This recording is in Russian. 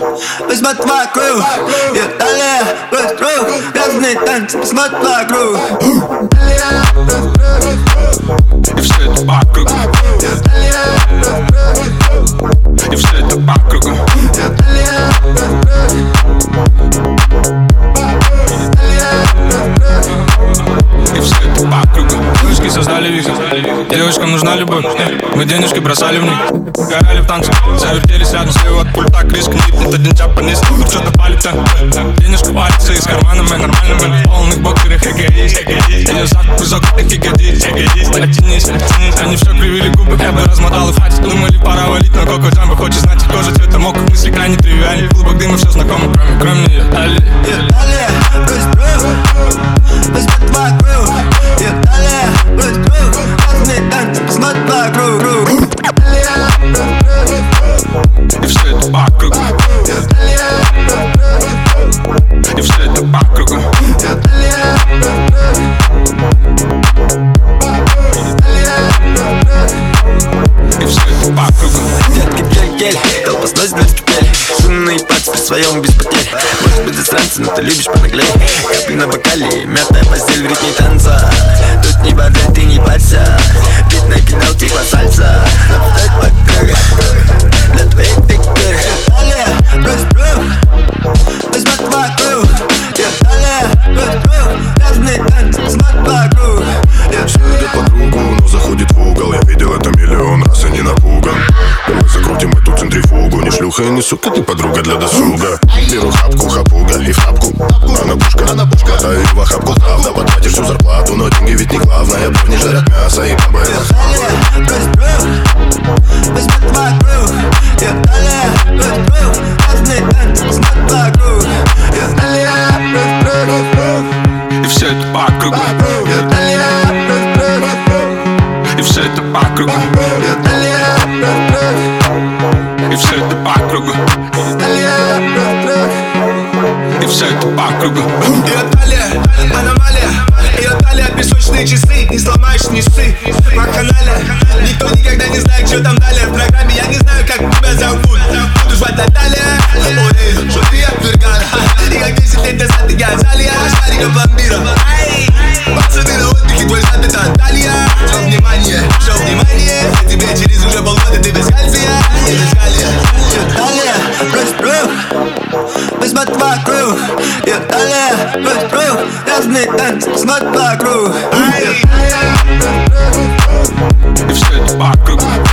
посмотри вокруг. Я далее вокруг, разные танцы, посмотри вокруг. И все это по кругу. И все это по кругу. И все это по кругу. Девушки создали вик, девушкам нужна любовь. Мы денежки бросали в них, горали в танце, завертелись рядом слева от пульта. Крис книпнет, один чап пониз, тут что-то палится. Денежка валится из кармана, мы нормально, в полных боксерах эгоист. Ее зад кусок, их ягодиц. Оттянись, они все кривили губы, я бы размотал и хватит. Думали, пора валить, но Коко Джамбо хочет знать, кожа цвета мокрых. Мысли крайне тривиальны, клубок дыма все знакомо, кроме нее. Далее, посмотри вокруг. Я далее вокруг, разные танцы, посмотри вокруг. И все это по кругу. И все это по кругу. И все это по кругу. Детки, гель-гель, толпа сносит без кипель. Шумные пальцы при своем без потерь. Может быть засранцы, но ты любишь понаглей. Капли на бокале, мятая постель в ритме танца. Тут не бордель, ты не парься. Бит накинул типа сальса. Так вокруг, для твоей фигуры. Далее, вокруг, посмотри вокруг. Я далее вокруг, разные танцы, посмотри вокруг. Все идет по кругу, но заходит в угол. Я видел это миллион раз и не напуган. Давай закрутим эту центрифугу. Не шлюха и не сука, ты подруга для досуга. Беру хапку, хапуга и в хапку. Она пушка, хватаю в охапку. Правда, потратишь всю зарплату, но деньги ведь не главное. Парни жарят мясо и бабы. Посмотри вокруг. Я далее вокруг, разные танцы, посмотри вокруг. Я далее вокруг. И все это по кругу. Я далее вокруг. И все это по кругу. Я далее вокруг. И все это по кругу. И все это по кругу. Ее талия, аномалия. Ее талия, песочные часы. Не сломаешь, не ссы. Вакханалия. Никто никогда не знает, что там далее в программе. Я не знаю, как тебя зовут. Буду звать Наталья. Ой, что ты отвергала. И как 10 лет назад я Азалия. Шарика пломбира. Пацаны на отдыхе, твой зад это Анталия. Все внимание. Я тебе через уже полгода, ты без кальция. И без калия. Далее вокруг, посмотри вокруг. Я далее вокруг, разные танцы, посмотри вокруг. И все это по кругу.